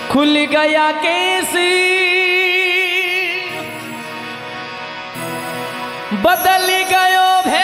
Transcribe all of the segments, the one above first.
खुल गया केसी बदल गयो भे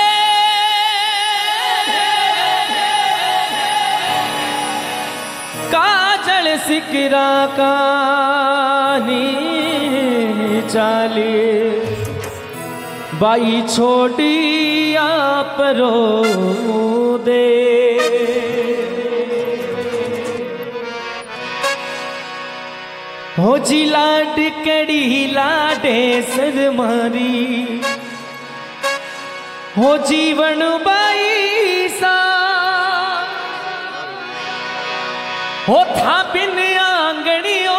काजल सिकरा कानी चाली बाई छोड़ी आप रो दे हो जी लाड कड़ी लाडे सर मारी हो जीवन बाई सा हो था बिन आंगणियों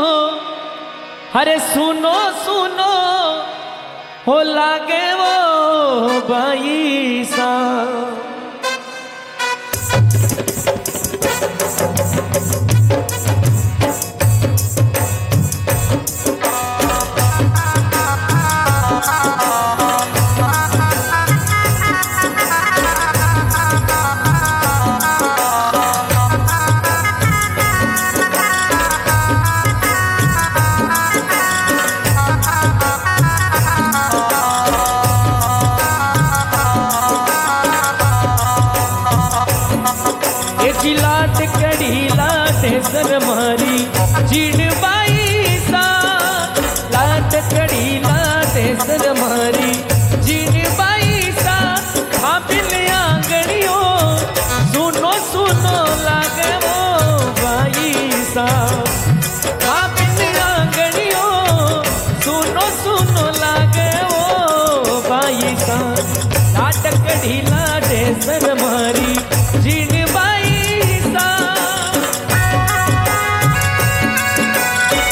अरे सुनो सुनो हो लागे वो बाई सा लाट कड़ी लाटे सर मारी जीण बाई सा लाट कड़ी लाटे सर मारी जीण बाई सा खाबिल आंगणियों सुनो सुनो लागे वो बाई सा खाबिल आंगणियों सुनो सुनो लागे वो बाई सा लाट कड़ी लाटे सर मारी जीण बाई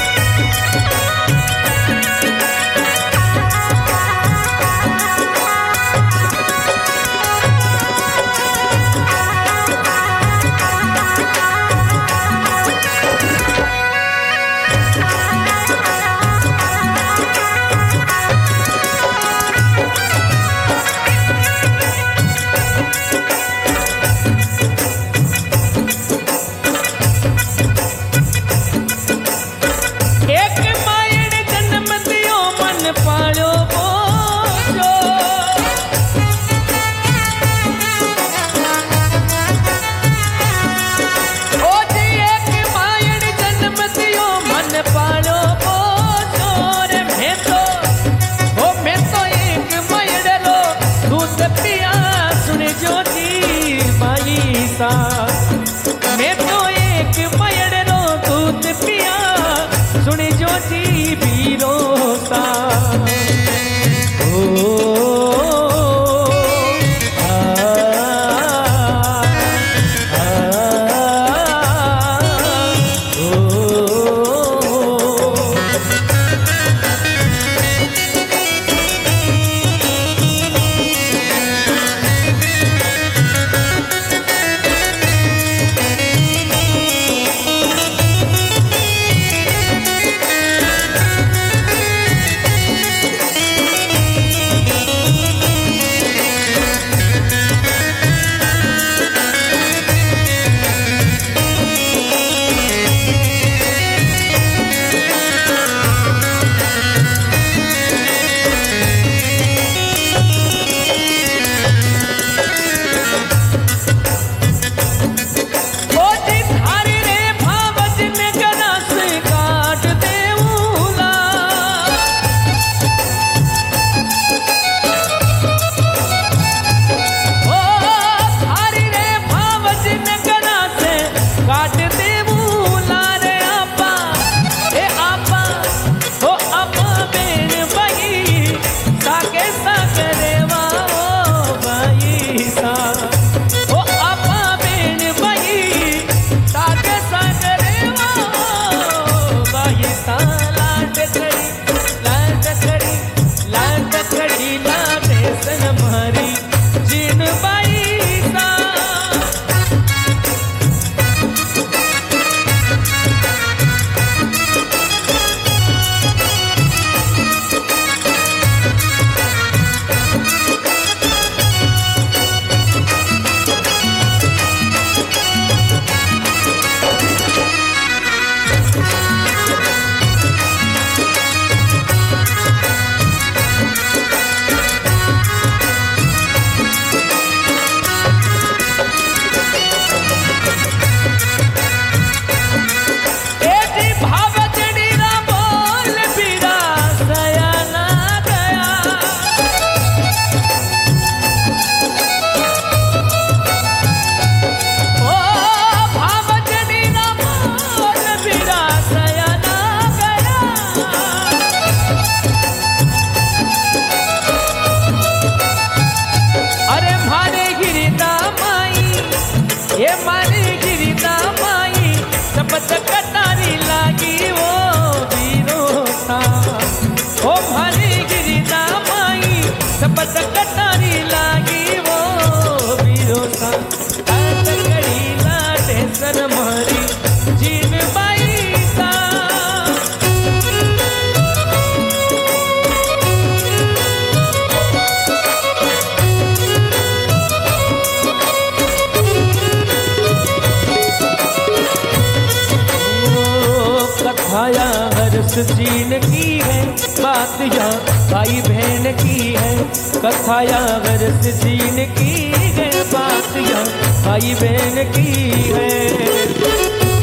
कथाया हर्ष जीन की है, बात या भाई बहन की है। कथाया हर्ष जीन की है, बात या भाई बहन की है।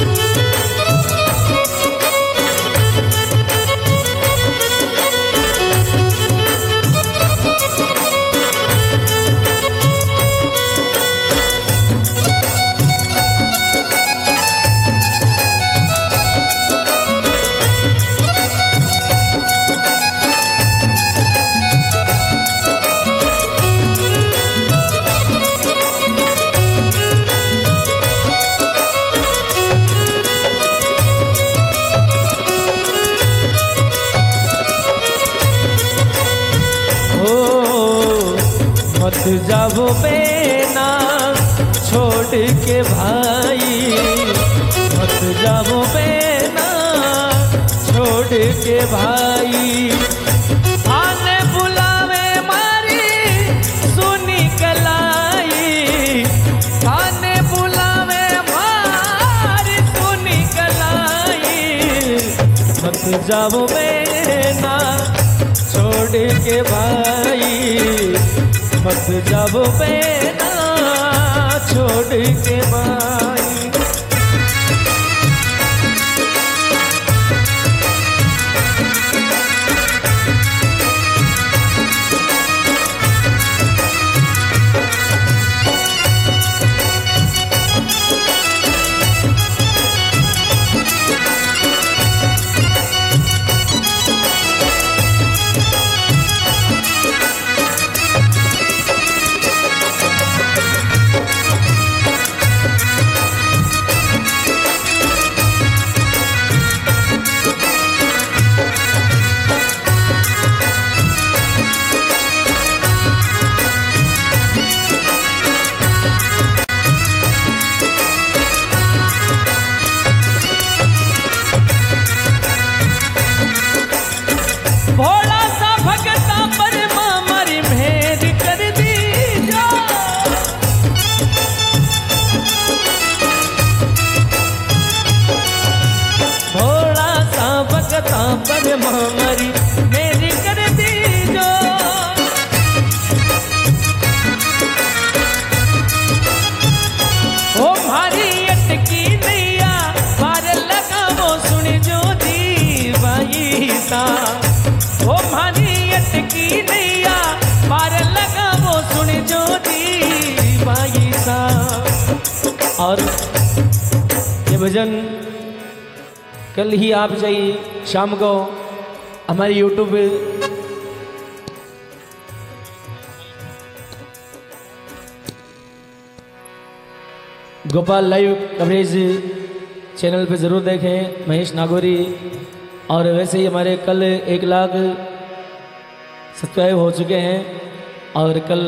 मत जाओ बेना छोड़ के भाई, मत जाओ बेना छोड़ के भाई। आने बुलावे मारी सुनी कलाई, आने बुलावे मारी सुनी कलाई। मत जाओ बेना छोड़ के भाई, मत जाओ बेना छोड़ के भाई। पर हमारी मेरी कर दीजो। ओ मारी अटकी नैया पार लगावो सुन जो दी भाई सा। ओ मारी अटकी नैया पार लगावो सुन जो दी भाई सा। और ये भजन कल ही आप चाहिए शाम को हमारे YouTube पे गोपाल लाइव कवरेज चैनल पे ज़रूर देखें, महेश नागौरी। और वैसे ही हमारे कल 1 लाख सब्सक्राइब हो चुके हैं। और कल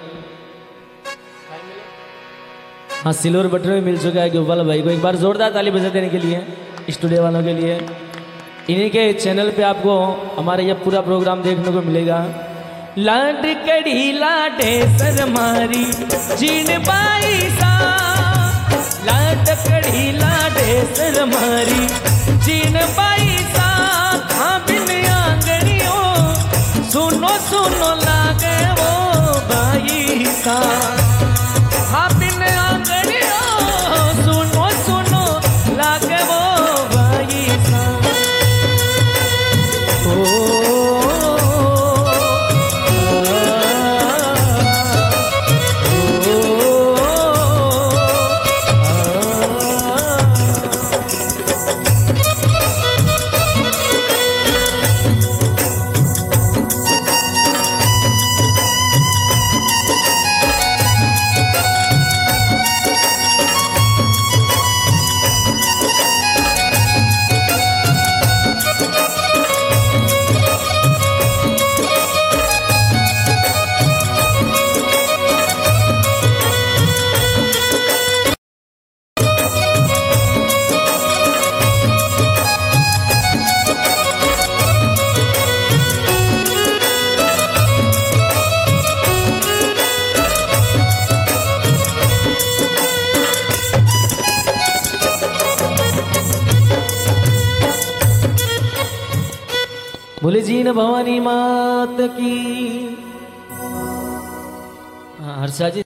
हाँ सिल्वर बटन भी मिल चुका है गोपाल भाई को। एक बार जोरदार ताली बजा देने के लिए स्टूडियो वालों के लिए। इन्हीं के चैनल पे आपको हमारा यह पूरा प्रोग्राम देखने को मिलेगा। लाड कड़ी लाडे सर मारी जीन बाई सा, लाड कड़ी लाडे सर मारी जीन बाई सा। हाँ बिन आंगनियों सुनो सुनो लागे वो बाई सा। हाँ बिन आंगनियों सुनो सुनो लागे वो बाई सा। बोले जीन भवानी मात की। हाँ हर्षा जी।